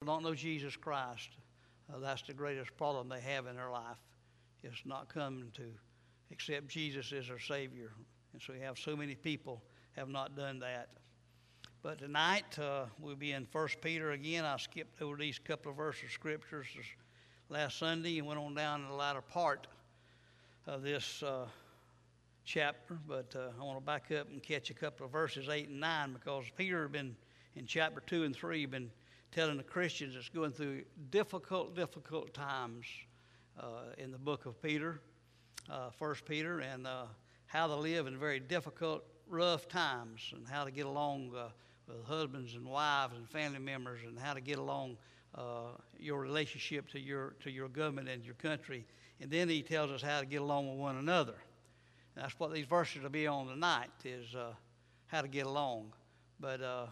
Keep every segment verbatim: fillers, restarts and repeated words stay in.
don't know Jesus Christ, uh, that's the greatest problem they have in their life, is not coming to accept Jesus as their Savior. And so we have so many people have not done that. But tonight uh, we'll be in First Peter again. I skipped over these couple of verses of scriptures last Sunday and went on down to the latter part of this uh, chapter. But uh, I want to back up and catch a couple of verses eight and nine, because Peter had been in chapter two and three been telling the Christians that's going through difficult, difficult times uh, in the book of Peter, uh, First Peter, and uh, how to live in very difficult, rough times, and how to get along uh, with husbands and wives and family members, and how to get along uh, your relationship to your to your government and your country. And then he tells us how to get along with one another. And that's what these verses will be on tonight, is uh, how to get along. But uh,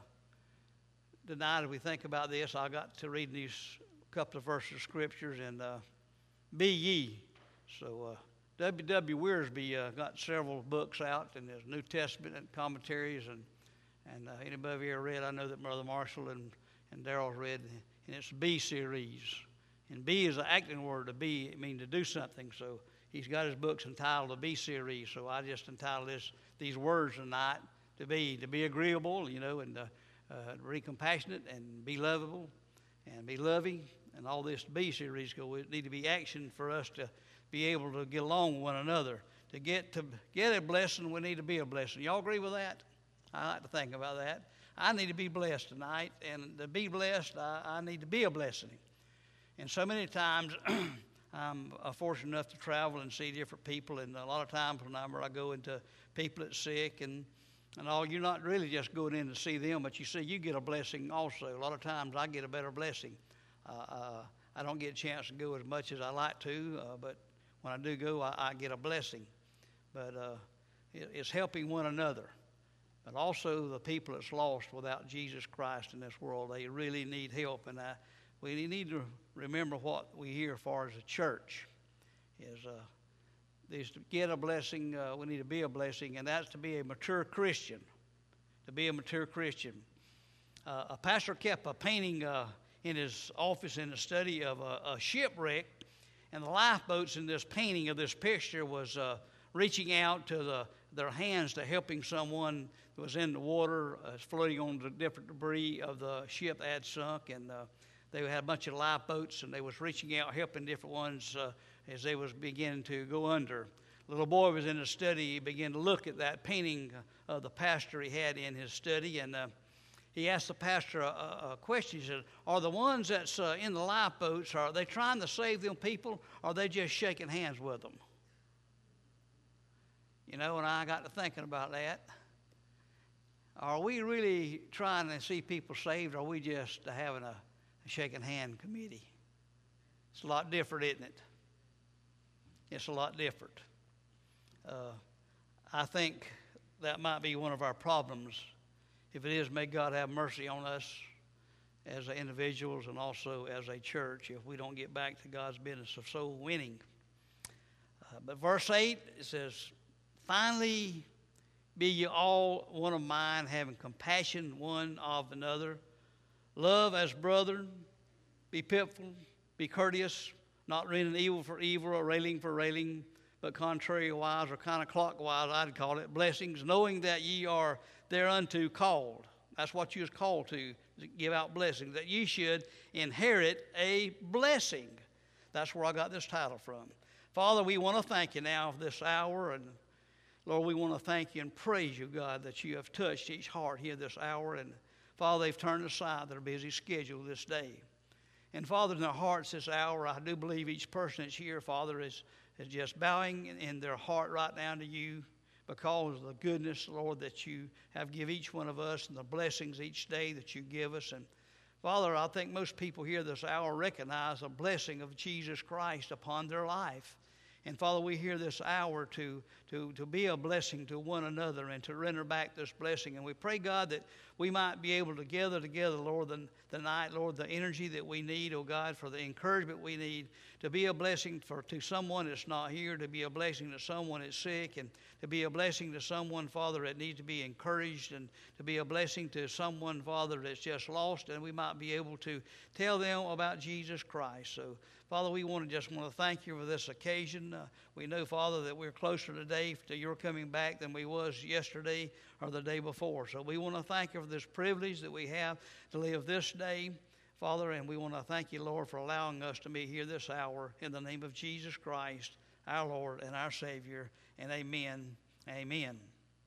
tonight, as we think about this, I got to read these couple of verses of scriptures, and uh, be ye. So uh, W W Wiersbe uh, got several books out, and there's New Testament and commentaries, and and uh, anybody ever read? I know that Brother Marshall and, and Daryl's read, and it's B series. And B is an acting word. To be, it means to do something. So he's got his books entitled the B series. So I just entitled this these words tonight, to be, to be agreeable, you know, and uh, uh, be compassionate and be lovable and be loving, and all this B series. Go, it need to be action for us to be able to get along with one another. To get to get a blessing, we need to be a blessing. Y'all agree with that? I like to think about that. I need to be blessed tonight, and to be blessed, I, I need to be a blessing. And so many times, I'm uh, fortunate enough to travel and see different people, and a lot of times whenever I go into people that's sick and and all, you're not really just going in to see them, but you see you get a blessing also. A lot of times I get a better blessing. Uh, uh, I don't get a chance to go as much as I like to, uh, but when I do go, I, I get a blessing. But uh, it, it's helping one another. But also the people that's lost without Jesus Christ in this world, they really need help. And I, we need to remember what we hear as far as a church is, uh, is to get a blessing. Uh, we need to be a blessing, and that's to be a mature Christian. To be a mature Christian. Uh, a pastor kept a painting uh, in his office in the study of a, a shipwreck, and the lifeboats in this painting of this picture was uh, reaching out to the, their hands to helping someone that was in the water, uh, floating on the different debris of the ship that had sunk, and uh, they had a bunch of lifeboats, and they was reaching out, helping different ones uh, as they was beginning to go under. The little boy was in the study. He began to look at that painting of the pastor he had in his study, and uh, he asked the pastor a, a question. He said, are the ones that's uh, in the lifeboats, are they trying to save them people, or are they just shaking hands with them? You know, and I got to thinking about that. Are we really trying to see people saved, or are we just having a, a shaking hand committee? It's a lot different, isn't it? It's a lot different. Uh, I think that might be one of our problems. If it is, may God have mercy on us as individuals and also as a church if we don't get back to God's business of soul winning. Uh, but verse eight, it says, finally, be ye all one of mine, having compassion one of another. Love as brethren. Be pitiful. Be courteous. Not rendering evil for evil or railing for railing, but contrariwise or kind of clockwise, I'd call it, blessings, knowing that ye are thereunto called. That's what you was called to, to give out blessings, that ye should inherit a blessing. That's where I got this title from. Father, we want to thank you now for this hour, and Lord, we want to thank you and praise you, God, that you have touched each heart here this hour. And Father, they've turned aside their busy schedule this day. And Father, in their hearts this hour, I do believe each person that's here, Father, is, is just bowing in, in their heart right now to you because of the goodness, Lord, that you have given each one of us and the blessings each day that you give us. And Father, I think most people here this hour recognize the blessing of Jesus Christ upon their life. And Father, we hear this hour to, to, to be a blessing to one another and to render back this blessing. And we pray, God, that we might be able to gather together, Lord, the, the night, Lord, the energy that we need, oh God, for the encouragement we need, to be a blessing for to someone that's not here, to be a blessing to someone that's sick, and to be a blessing to someone, Father, that needs to be encouraged, and to be a blessing to someone, Father, that's just lost, and we might be able to tell them about Jesus Christ. So, Father, we want to just want to thank you for this occasion. Uh, we know, Father, that we're closer today to your coming back than we was yesterday or the day before. So we want to thank you for this privilege that we have to live this day, Father, and we want to thank you, Lord, for allowing us to be here this hour in the name of Jesus Christ, our Lord and our Savior, and amen, amen.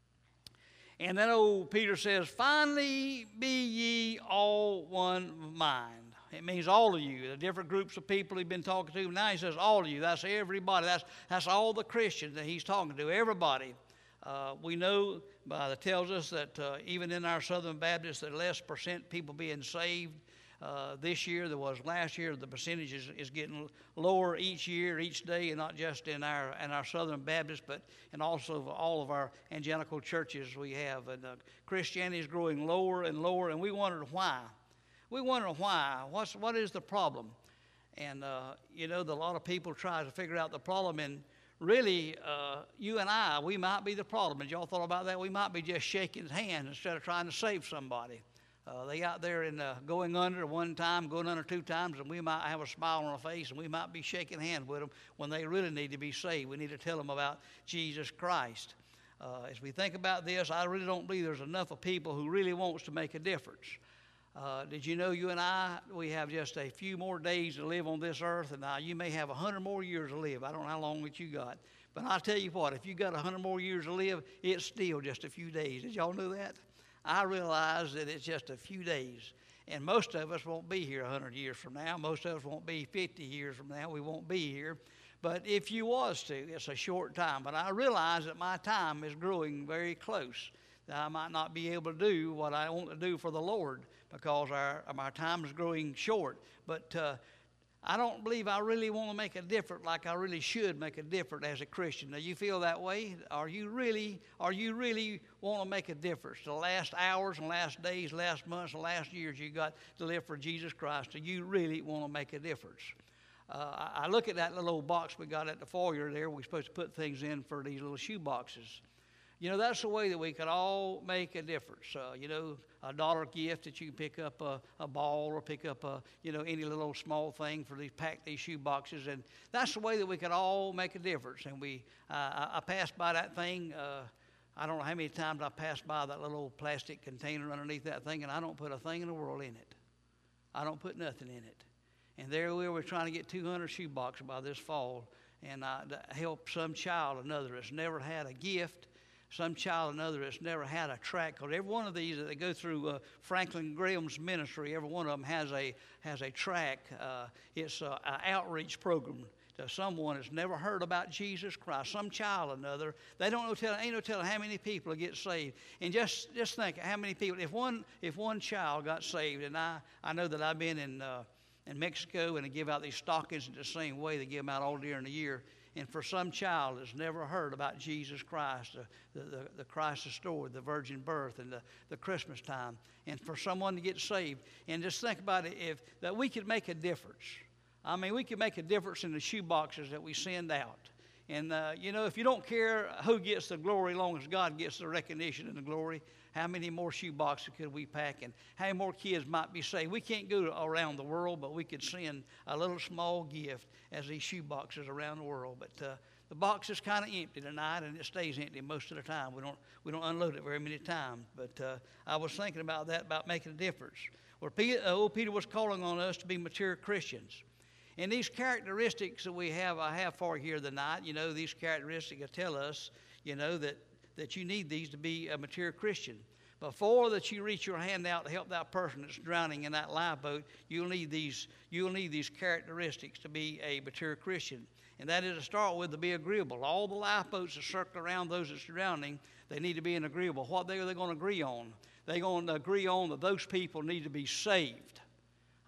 And then old Peter says, finally be ye all one mind. It means all of you, the different groups of people he's been talking to. Now he says all of you. That's everybody. That's, that's all the Christians that he's talking to, everybody. Uh, we know, uh, that tells us that uh, even in our Southern Baptists, that less percent people being saved uh, this year than was last year. The percentage is, is getting lower each year, each day, and not just in our in our Southern Baptists, but and also all of our evangelical churches we have. And uh, Christianity is growing lower and lower, and we wondered why. We wonder why. What's, what is the problem? And, uh, you know, the, a lot of people try to figure out the problem. And really, uh, you and I, we might be the problem. Has y'all thought about that? We might be just shaking hands instead of trying to save somebody. Uh, they out there in uh, going under one time, going under two times, and we might have a smile on our face, and we might be shaking hands with them when they really need to be saved. We need to tell them about Jesus Christ. Uh, as we think about this, I really don't believe there's enough of people who really wants to make a difference. Uh, did you know you and I, we have just a few more days to live on this earth, and now you may have a hundred more years to live. I don't know how long that you got. But I'll tell you what, if you got a hundred more years to live, it's still just a few days. Did y'all know that? I realize that it's just a few days. And most of us won't be here a hundred years from now. Most of us won't be fifty years from now. We won't be here. But if you was to, it's a short time. But I realize that my time is growing very close. That I might not be able to do what I want to do for the Lord, because our, our time is growing short. But uh, I don't believe I really want to make a difference like I really should make a difference as a Christian. Now, you feel that way? Are you really, are you really want to make a difference? The last hours and last days, last months and last years you got to live for Jesus Christ. Do you really want to make a difference? Uh, I, I look at that little old box we got at the foyer there. We're supposed to put things in for these little shoe boxes. You know, that's the way that we could all make a difference. Uh, you know, a dollar gift that you can pick up a, a ball or pick up a, you know, any little small thing for these, pack these shoe boxes. And that's the way that we could all make a difference. And we, uh, I, I passed by that thing. Uh, I don't know how many times I passed by that little old plastic container underneath that thing, and I don't put a thing in the world in it. I don't put nothing in it. And there we were trying to get two hundred shoe boxes by this fall, and I to help some child or another that's never had a gift. Some child or another that's never had a track. Because every one of these that they go through uh, Franklin Graham's ministry, every one of them has a has a track. Uh, it's an outreach program to someone that's never heard about Jesus Christ. Some child or another. They don't know tell ain't no telling how many people get saved. And just just think how many people. If one if one child got saved, and I I know that I've been in uh, in Mexico, and they give out these stockings in the same way they give them out all during the year. And for some child that's never heard about Jesus Christ, the, the, the Christ story, the virgin birth, and the, the Christmas time, and for someone to get saved, and just think about it, if that we could make a difference. I mean, we could make a difference in the shoe boxes that we send out. And, uh, you know, if you don't care who gets the glory as long as God gets the recognition and the glory, how many more shoe boxes could we pack, and how many more kids might be saved? We can't go around the world, but we could send a little small gift as these shoe boxes around the world. But uh, the box is kind of empty tonight, and it stays empty most of the time. We don't we don't unload it very many times. But uh, I was thinking about that, about making a difference. Well, Peter, uh, old Peter was calling on us to be mature Christians. And these characteristics that we have, I have for you here tonight, you know, these characteristics tell us, you know, that, that you need these to be a mature Christian. Before that you reach your hand out to help that person that's drowning in that lifeboat, you'll need these, you'll need these characteristics to be a mature Christian. And that is to start with, to be agreeable. All the lifeboats that circle around those that's drowning, they need to be an agreeable. What they are they going to agree on? They're going to agree on that those people need to be saved.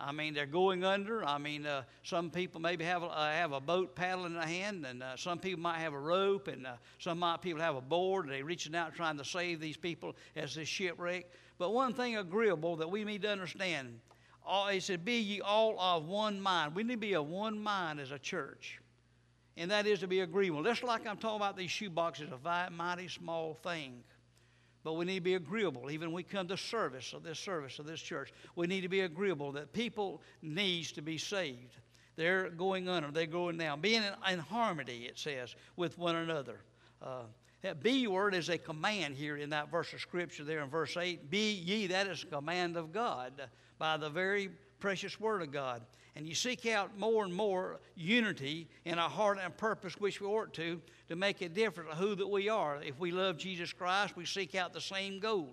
I mean, they're going under. I mean, uh, some people maybe have, uh, have a boat paddle in their hand, and uh, some people might have a rope, and uh, some might people have a board, and they're reaching out trying to save these people as this shipwreck. But one thing agreeable that we need to understand, all, it said, be ye all of one mind. We need to be of one mind as a church, and that is to be agreeable. Just like I'm talking about these shoe boxes, a mighty small thing. But we need to be agreeable. Even when we come to service of this service of this church, we need to be agreeable that people needs to be saved. They're going under, they're going down. Being in, in harmony, it says, with one another. Uh, that be word is a command here in that verse of Scripture there in verse eight. Be ye, that is a command of God by the very precious word of God. And you seek out more and more unity in our heart and purpose, which we ought to, to make it different of who that we are. If we love Jesus Christ, we seek out the same goal.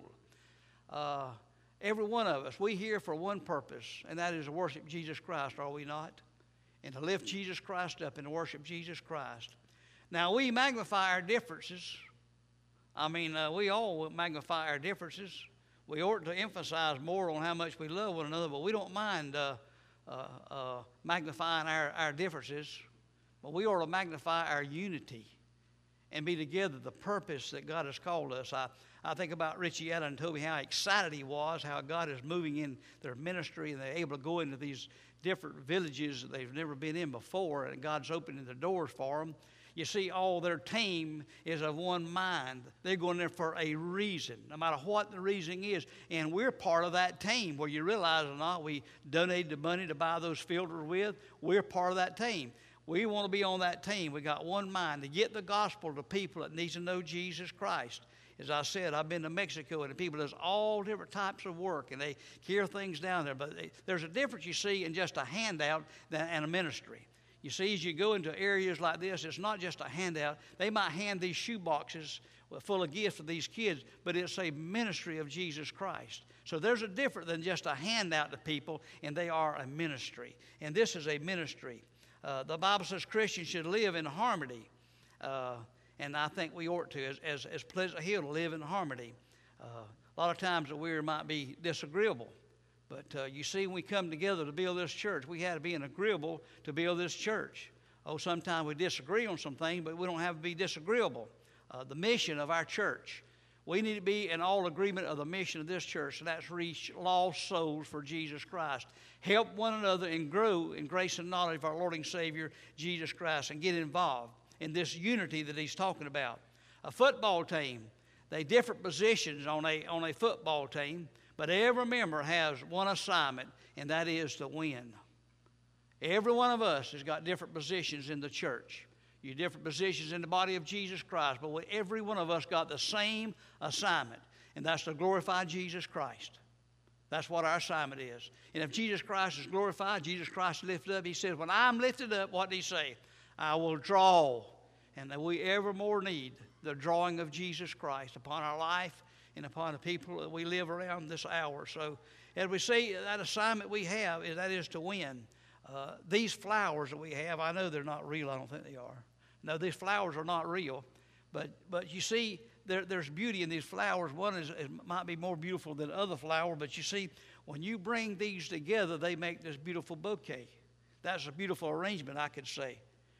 Uh, every one of us, we here for one purpose, and that is to worship Jesus Christ, are we not? And to lift Jesus Christ up and to worship Jesus Christ. Now, we magnify our differences. I mean, uh, we all magnify our differences. We ought to emphasize more on how much we love one another, but we don't mind uh, uh, uh, magnifying our, our differences. But we ought to magnify our unity and be together, the purpose that God has called us. I, I think about Richie Allen told me how excited he was, how God is moving in their ministry, and they're able to go into these different villages that they've never been in before, and God's opening the doors for them. You see, all their team is of one mind. They're going there for a reason, no matter what the reason is. And we're part of that team, whether you realize it or not. We donated the money to buy those filters with. We're part of that team. We want to be on that team. We got one mind to get the gospel to people that need to know Jesus Christ. As I said, I've been to Mexico, and the people does all different types of work, and they carry things down there. But they, there's a difference, you see, in just a handout than, and a ministry. You see, as you go into areas like this, it's not just a handout. They might hand these shoe boxes full of gifts to these kids, but it's a ministry of Jesus Christ. So there's a difference than just a handout to people, and they are a ministry. And this is a ministry. Uh, the Bible says Christians should live in harmony. Uh, and I think we ought to, as, as, as Pleasant Hill, to live in harmony. Uh, a lot of times that we might be disagreeable. But uh, you see, when we come together to build this church, we had to be agreeable to build this church. Oh, sometimes we disagree on some things, but we don't have to be disagreeable. Uh, the mission of our church. We need to be in all agreement of the mission of this church, and that's reach lost souls for Jesus Christ. Help one another and grow in grace and knowledge of our Lord and Savior, Jesus Christ, and get involved in this unity that he's talking about. A football team, they different positions on a, on a football team, but every member has one assignment, and that is to win. Every one of us has got different positions in the church. You different positions in the body of Jesus Christ, but every one of us got the same assignment, and that's to glorify Jesus Christ. That's what our assignment is. And if Jesus Christ is glorified, Jesus Christ is lifted up, he says, when I'm lifted up, what did he say? I will draw. And that we evermore need the drawing of Jesus Christ upon our life and upon the people that we live around this hour. So as we see, that assignment we have, is that is to win. Uh, these flowers that we have, I know they're not real. I don't think they are. No, these flowers are not real. But but you see, there, there's beauty in these flowers. One is it might be more beautiful than other flower, but you see, when you bring these together, they make this beautiful bouquet. That's a beautiful arrangement, I could say.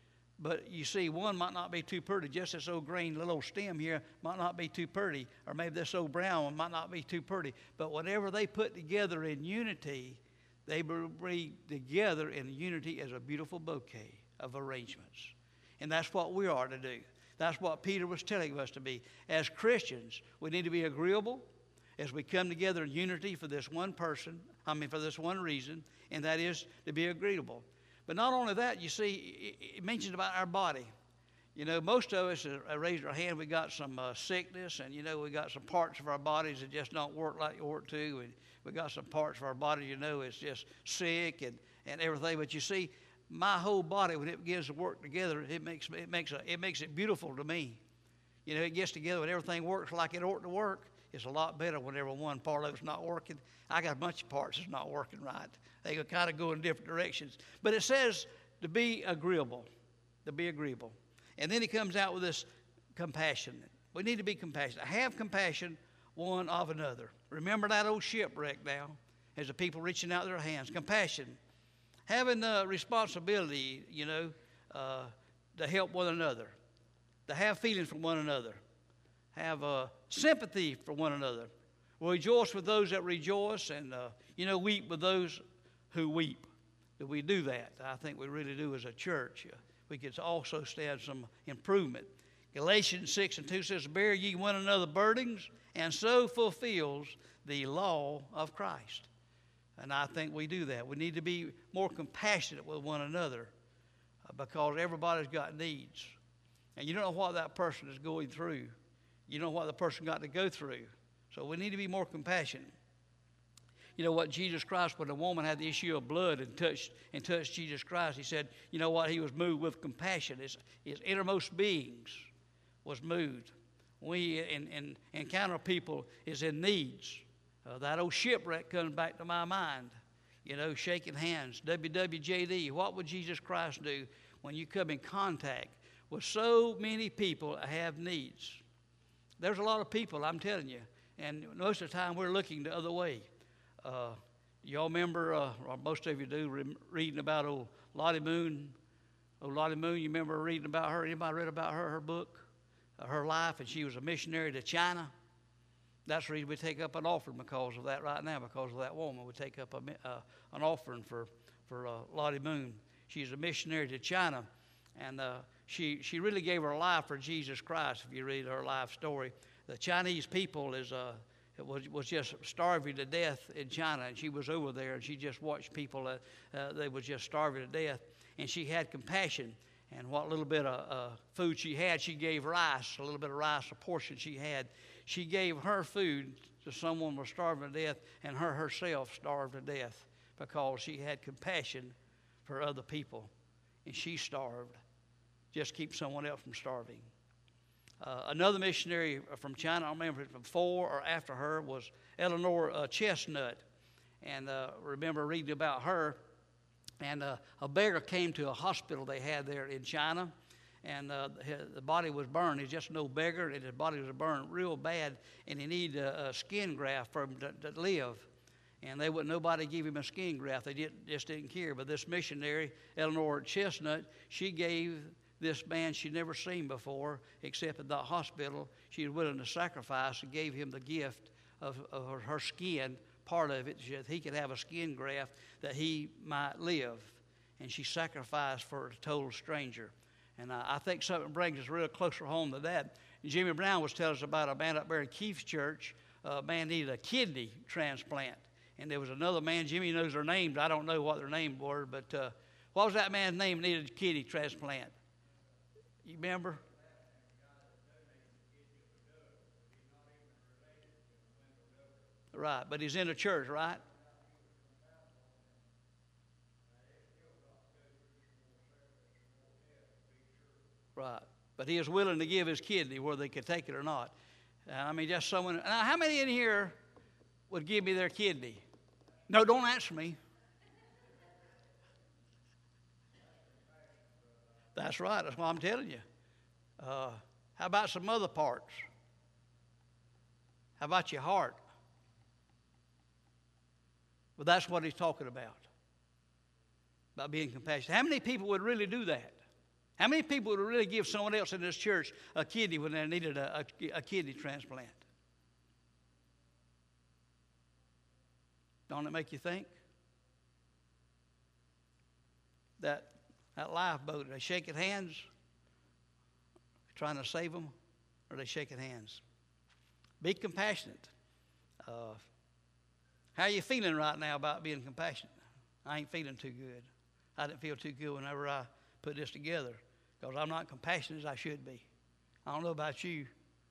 But you see, one might not be too pretty. Just this old green little old stem here might not be too pretty. Or maybe this old brown one might not be too pretty. But whatever they put together in unity, they bring together in unity as a beautiful bouquet of arrangements. And that's what we are to do. That's what Peter was telling us to be. As Christians, we need to be agreeable as we come together in unity for this one person, I mean for this one reason, and that is to be agreeable. But not only that, you see, it mentions about our body. You know, most of us uh, raised our hand, we got some uh, sickness, and, you know, we got some parts of our bodies that just don't work like they ought to, and we got some parts of our body, you know, it's just sick and, and everything. But you see, my whole body, when it begins to work together, it makes, it, makes a, it makes it beautiful to me. You know, it gets together when everything works like it ought to work. It's a lot better whenever one part of it's not working. I got a bunch of parts that's not working right. They kind of go in different directions. But it says to be agreeable, to be agreeable. And then he comes out with this compassion. We need to be compassionate. Have compassion one of another. Remember that old shipwreck now. as the people reaching out their hands. Compassion. Having the responsibility, you know, uh, to help one another, to have feelings for one another, have uh, sympathy for one another. Rejoice with those that rejoice, and, uh, you know, weep with those who weep. Do we do that? I think we really do as a church. We could also stand some improvement. Galatians six and two says, bear ye one another burdens, and so fulfills the law of Christ. And I think we do that. We need to be more compassionate with one another uh, because everybody's got needs. And you don't know what that person is going through. You know what the person got to go through. So we need to be more compassionate. You know what, Jesus Christ, when a woman had the issue of blood and touched and touched Jesus Christ, he said, you know what, he was moved with compassion. His, his innermost beings was moved. We in, in, encounter people is in needs. Uh, that old shipwreck comes back to my mind. You know, shaking hands, W W J D. What would Jesus Christ do when you come in contact with so many people that have needs? There's a lot of people, I'm telling you, and most of the time we're looking the other way. Uh, y'all remember, uh, or most of you do, re- reading about old Lottie Moon. Old Lottie Moon, you remember reading about her? Anybody read about her, her book, uh, her life? And she was a missionary to China. That's the reason we take up an offering because of that right now, because of that woman. We take up a, uh, an offering for, for uh, Lottie Moon. She's a missionary to China, and uh, she, she really gave her life for Jesus Christ, if you read her life story. The Chinese people is... Uh, Was, was just starving to death in China, and she was over there, and she just watched people, uh, uh, they were just starving to death, and she had compassion, and what little bit of uh, food she had, she gave rice, a little bit of rice, a portion she had. She gave her food to someone who was starving to death, and her herself starved to death because she had compassion for other people, and she starved. Just keep someone else from starving. Uh, another missionary from China, I don't remember if it was before or after her, was Eleanor uh, Chestnut. And uh, remember reading about her. And uh, a beggar came to a hospital they had there in China. And uh, the body was burned. He's just no beggar, and his body was burned real bad. And he needed a, a skin graft for him to, to live. And they wouldn't, nobody give him a skin graft. They did, just didn't care. But this missionary, Eleanor Chestnut, she gave this man she'd never seen before, except at the hospital. She was willing to sacrifice and gave him the gift of, of her, her skin, part of it, so that he could have a skin graft that he might live. And she sacrificed for a total stranger. And I, I think something brings us real closer home to that. Jimmy Brown was telling us about a man up there in Keith's church. A man needed a kidney transplant. And there was another man, Jimmy knows their names. I don't know what their names were, but uh, what was that man's name that needed a kidney transplant? You remember? Right, but he's in the church, right? Right, but he is willing to give his kidney whether they could take it or not. Uh, I mean, just someone. Now, how many in here would give me their kidney? No, don't answer me. That's right. That's what I'm telling you. Uh, how about some other parts? How about your heart? Well, that's what he's talking about, about being compassionate. How many people would really do that? How many people would really give someone else in this church a kidney when they needed a, a, a kidney transplant? Don't it make you think? That that lifeboat, are they shaking hands, trying to save them, or are they shaking hands? Be compassionate. Uh, how are you feeling right now about being compassionate? I ain't feeling too good. I didn't feel too good whenever I put this together because I'm not compassionate as I should be. I don't know about you.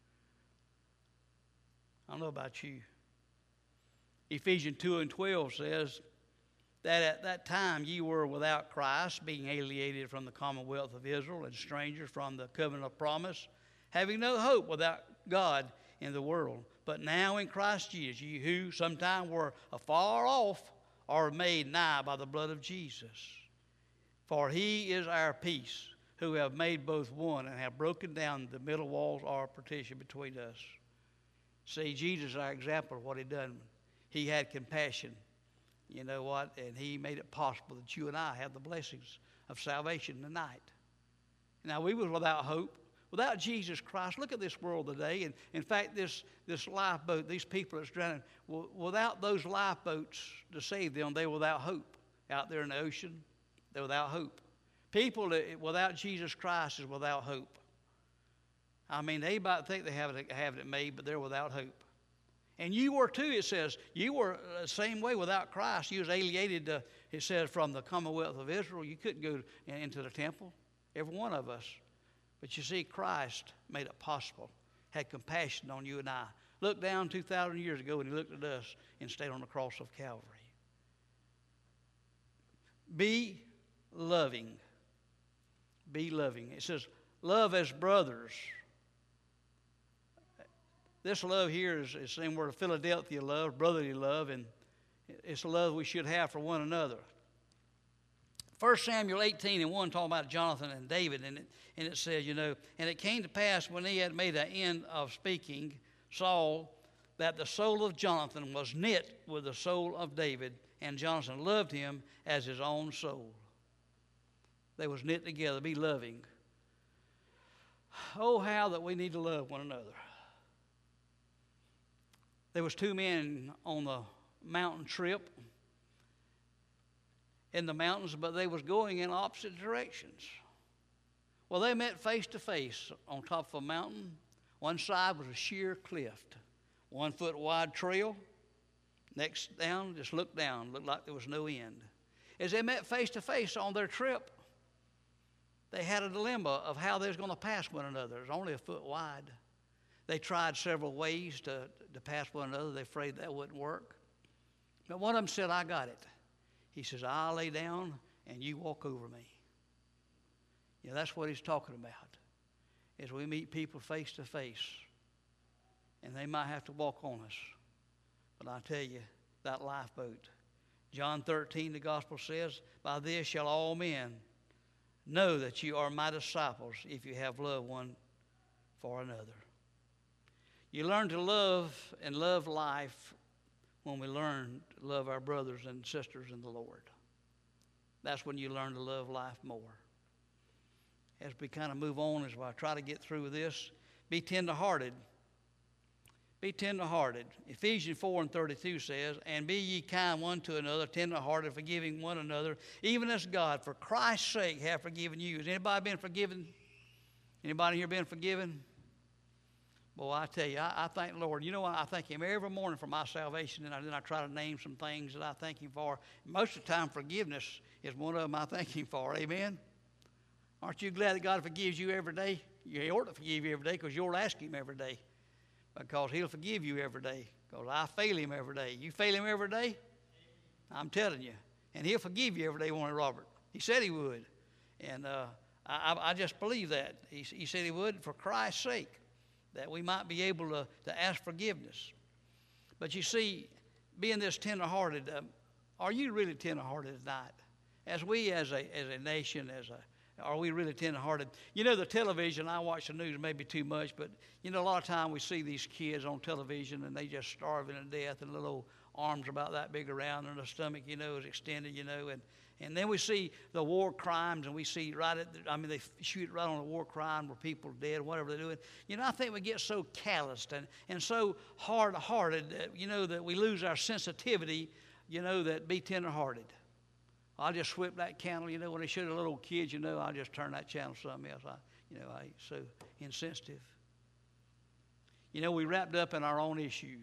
I don't know about you. Ephesians two and twelve says that at that time ye were without Christ, being alienated from the commonwealth of Israel and strangers from the covenant of promise, having no hope without God in the world. But now in Christ Jesus, ye who sometime were afar off are made nigh by the blood of Jesus. For he is our peace, who have made both one and have broken down the middle walls or partition between us. See, Jesus is our example of what he done. He had compassion. You know what? And he made it possible that you and I have the blessings of salvation tonight. Now, we was without hope, without Jesus Christ. Look at this world today. And in fact, this, this lifeboat, these people that's drowning, well, without those lifeboats to save them, they were without hope. Out there in the ocean, they're without hope. People that, without Jesus Christ is without hope. I mean, they might think they have it, have it made, but they're without hope. And you were too, it says. You were the same way without Christ. You was alienated, uh, it says, from the Commonwealth of Israel. You couldn't go into the temple, every one of us. But you see, Christ made it possible, had compassion on you and I. Looked down two thousand years ago and he looked at us and stayed on the cross of Calvary. Be loving. Be loving. It says, love as brothers. This love here is the same word of Philadelphia love, brotherly love, and it's the love we should have for one another. First Samuel eighteen and one talking about Jonathan and David, and it, and it says, you know, and it came to pass when he had made an end of speaking, Saul, that the soul of Jonathan was knit with the soul of David, and Jonathan loved him as his own soul. They was knit together, be loving. Oh, how that we need to love one another. There was two men on the mountain trip in the mountains, but they was going in opposite directions. Well, they met face to face on top of a mountain. One side was a sheer cliff, one foot wide trail. Next down, just looked down, looked like there was no end. As they met face to face on their trip, they had a dilemma of how they was going to pass one another. It was only a foot wide. They tried several ways to, to pass one another. They're afraid that wouldn't work. But one of them said, I got it. He says, I'll lay down and you walk over me. Yeah, that's what he's talking about. Is we meet people face to face. And they might have to walk on us. But I tell you, that lifeboat. John thirteen, the gospel says, by this shall all men know that you are my disciples if you have love one for another. You learn to love and love life when we learn to love our brothers and sisters in the Lord. That's when you learn to love life more. As we kind of move on, as I try to get through this, be tenderhearted. Be tenderhearted. Ephesians four and thirty-two says, and be ye kind one to another, tenderhearted, forgiving one another, even as God, for Christ's sake, have forgiven you. Has anybody been forgiven? Anybody here been forgiven? Boy, I tell you, I, I thank the Lord. You know what? I thank Him every morning for my salvation, and I, then I try to name some things that I thank Him for. Most of the time, forgiveness is one of them I thank Him for. Amen? Aren't you glad that God forgives you every day? He ought to forgive you every day because you ought to ask Him every day. Because He'll forgive you every day. Because I fail Him every day. You fail Him every day? I'm telling you. And He'll forgive you every day, won't He, Robert? He said He would. And uh, I, I just believe that. He, he said He would for Christ's sake, that we might be able to, to ask forgiveness. But you see, being this tenderhearted, uh, are you really tenderhearted tonight? As we as a, as a nation, as a Are we really tenderhearted? You know, the television, I watch the news maybe too much, but, you know, a lot of time we see these kids on television and they just starving to death and little arms about that big around and the stomach, you know, is extended, you know. And, and then we see the war crimes and we see right at, the, I mean, they shoot right on a war crime where people are dead, whatever they're doing. You know, I think we get so calloused and, and so hard-hearted, that, you know, that we lose our sensitivity, you know, that be tenderhearted. I'll just whip that candle, you know, when they shoot a little kids, you know, I'll just turn that channel to something else. I, you know, I so insensitive. You know, we wrapped up in our own issues.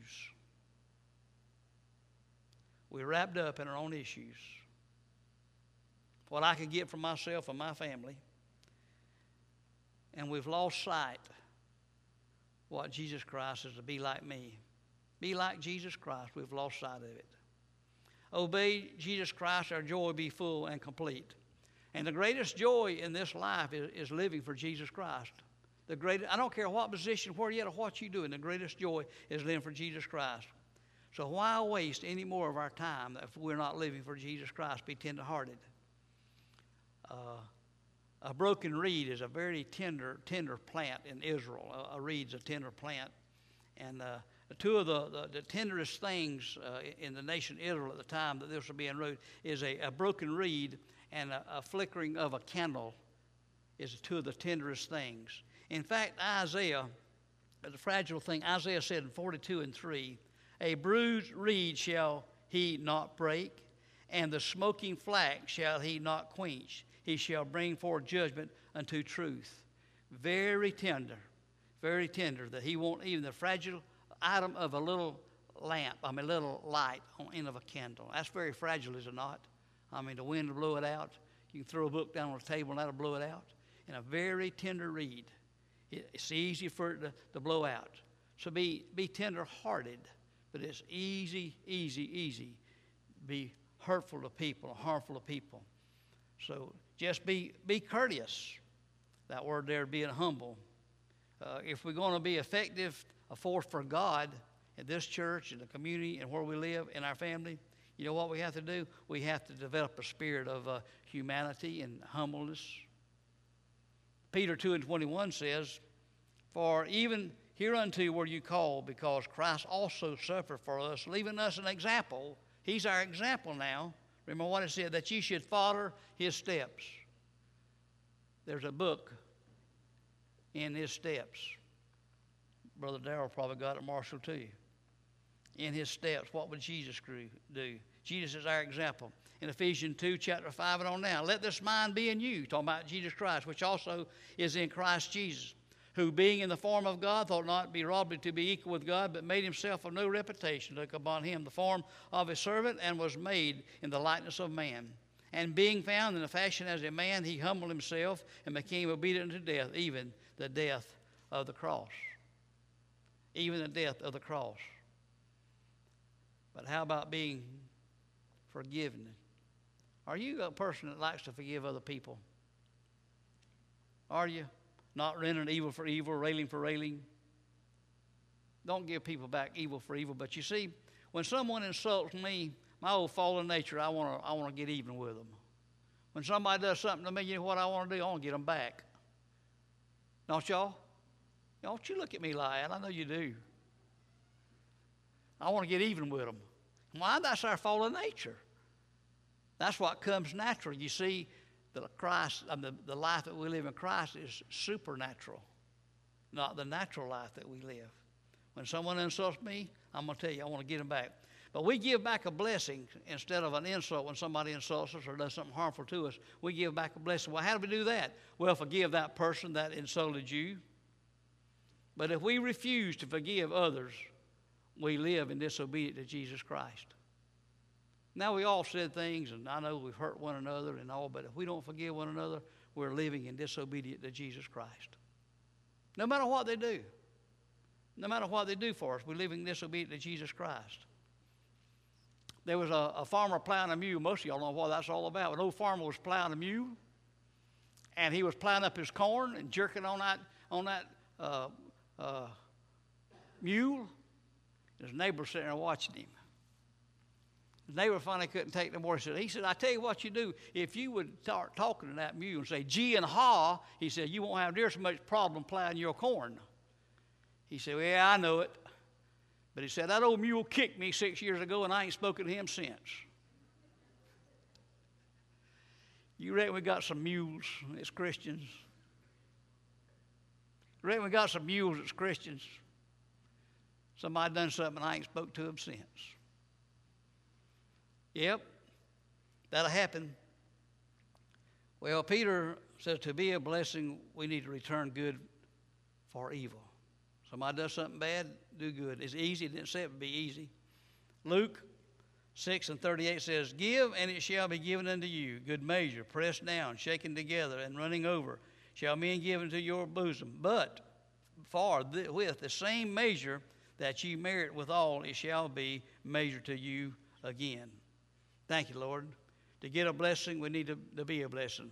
We wrapped up in our own issues. What I could get from myself and my family. And we've lost sight what Jesus Christ is to be like me. Be like Jesus Christ. We've lost sight of it. Obey Jesus Christ, our joy be full and complete. And the greatest joy in this life is, is living for Jesus Christ. The greatest, I don't care what position, where you're at, or what you're doing, the greatest joy is living for Jesus Christ. So why waste any more of our time if we're not living for Jesus Christ? Be tenderhearted. Uh, a broken reed is a very tender, tender plant in Israel. A, a reed's a tender plant. And uh, two of the, the, the tenderest things uh, in the nation Israel at the time that this was being wrote is a, a broken reed and a, a flickering of a candle is two of the tenderest things. In fact, Isaiah, the fragile thing, Isaiah said in forty-two and three, a bruised reed shall he not break, and the smoking flax shall he not quench. He shall bring forth judgment unto truth. Very tender, very tender, that he won't even the fragile item of a little lamp, I mean, a little light on the end of a candle. That's very fragile, is it not? I mean, the wind will blow it out. You can throw a book down on the table and that'll blow it out. And a very tender reed. It's easy for it to, to blow out. So be, be tender-hearted, but it's easy, easy, easy. Be hurtful to people, harmful to people. So just be, be courteous. That word there, being humble. Uh, if we're going to be effective, a force for God in this church, in the community, and where we live, in our family, you know what we have to do? We have to develop a spirit of uh, humanity and humbleness. Peter two and twenty-one says, for even hereunto were you called, because Christ also suffered for us, leaving us an example. He's our example now. Remember what it said, that ye should follow his steps. There's a book in his steps. Brother Darrell probably got it, Marshall too. In his steps, what would Jesus do? Jesus is our example. In Ephesians two, chapter five and on down, let this mind be in you, talking about Jesus Christ, which also is in Christ Jesus, who being in the form of God thought not to be robbery to be equal with God, but made himself of no reputation, took upon him the form of a servant, and was made in the likeness of man. And being found in the fashion as a man, he humbled himself and became obedient to death, even the death of the cross. Even the death of the cross. But how about being forgiven? Are you a person that likes to forgive other people? Are you? Not rendering evil for evil, railing for railing. Don't give people back evil for evil. But you see, when someone insults me, my old fallen nature, I want to I want to get even with them. When somebody does something to me, you know what I want to do? I want to get them back. Don't y'all? Don't you look at me like that. I know you do. I want to get even with them. Why? That's our fallen nature. That's what comes natural. You see, the Christ, I mean, the, the life that we live in Christ is supernatural, not the natural life that we live. When someone insults me, I'm going to tell you, I want to get them back. But we give back a blessing instead of an insult. When somebody insults us or does something harmful to us, we give back a blessing. Well, how do we do that? Well, forgive that person that insulted you. But if we refuse to forgive others, we live in disobedience to Jesus Christ. Now, we all said things, and I know we've hurt one another and all, but if we don't forgive one another, we're living in disobedience to Jesus Christ. No matter what they do. No matter what they do for us, we're living in disobedience to Jesus Christ. There was a, a farmer plowing a mule. Most of y'all know what that's all about. An old farmer was plowing a mule, and he was plowing up his corn and jerking on that, on that uh, uh, mule. His neighbor was sitting there watching him. His neighbor finally couldn't take no more. He said, he said, I tell you what you do. If you would start talking to that mule and say, gee and ha, he said, you won't have near so much problem plowing your corn. He said, well, yeah, I know it. But he said, that old mule kicked me six years ago, and I ain't spoken to him since. You reckon we got some mules as Christians? You reckon we got some mules as Christians? Somebody done something, and I ain't spoke to him since. Yep, that'll happen. Well, Peter says to be a blessing, we need to return good for evil. Somebody does something bad, do good. It's easy. It didn't say it would be easy. Luke six and thirty-eight says, give, and it shall be given unto you. Good measure, pressed down, shaken together, and running over, shall men give into your bosom. But for the, with the same measure that ye merit withal, it shall be measured to you again. Thank you, Lord. To get a blessing, we need to, to be a blessing.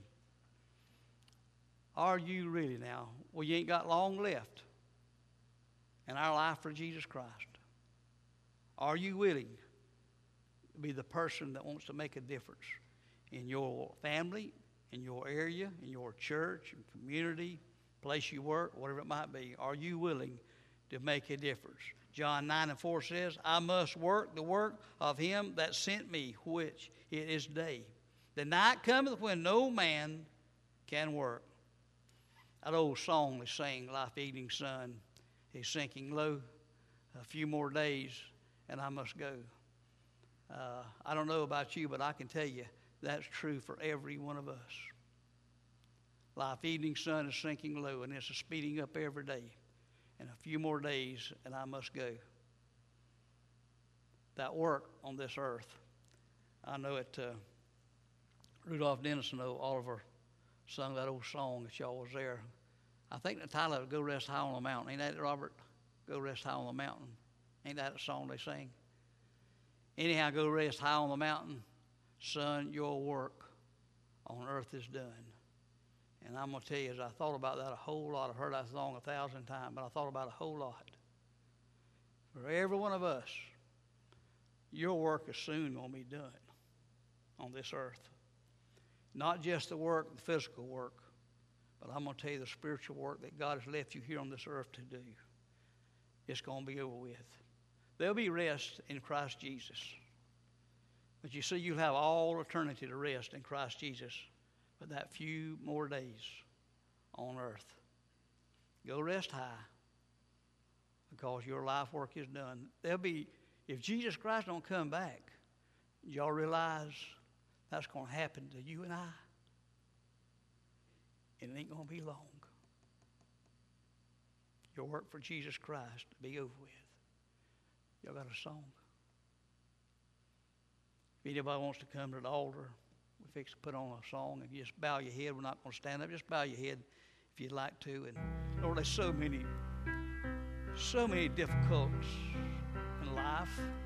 Are you really now? Well, you ain't got long left in our life for Jesus Christ. Are you willing to be the person that wants to make a difference in your family, in your area, in your church, and community, place you work, whatever it might be? Are you willing to make a difference. John nine and four says, I must work the work of him that sent me, which it is day. The night cometh when no man can work. That old song they sing, Life Evening Sun, is sinking low. A few more days and I must go. Uh, I don't know about you, but I can tell you that's true for every one of us. Life Evening Sun is sinking low, and it's speeding up every day. And a few more days, and I must go. That work on this earth, I know it. Uh, Rudolph Dennison, oh, Oliver sung that old song that y'all was there. I think the title of it, Go Rest High on the Mountain. Ain't that it, Robert? Go Rest High on the Mountain. Ain't that a song they sing? Anyhow, go rest high on the mountain. Son, your work on earth is done. And I'm going to tell you, as I thought about that a whole lot, I've heard that song a thousand times, but I thought about it a whole lot. For every one of us, your work is soon going to be done on this earth. Not just the work, the physical work, but I'm going to tell you the spiritual work that God has left you here on this earth to do. It's going to be over with. There'll be rest in Christ Jesus. But you see, you'll have all eternity to rest in Christ Jesus for that few more days on earth. Go rest high because your life work is done. There'll be, if Jesus Christ don't come back, y'all realize that's going to happen to you and I. And it ain't going to be long. Your work for Jesus Christ to be over with. Y'all got a song? If anybody wants to come to the altar, we fix to put on a song, and you just bow your head. We're not going to stand up. Just bow your head if you'd like to. And Lord, there's so many, so many difficulties in life.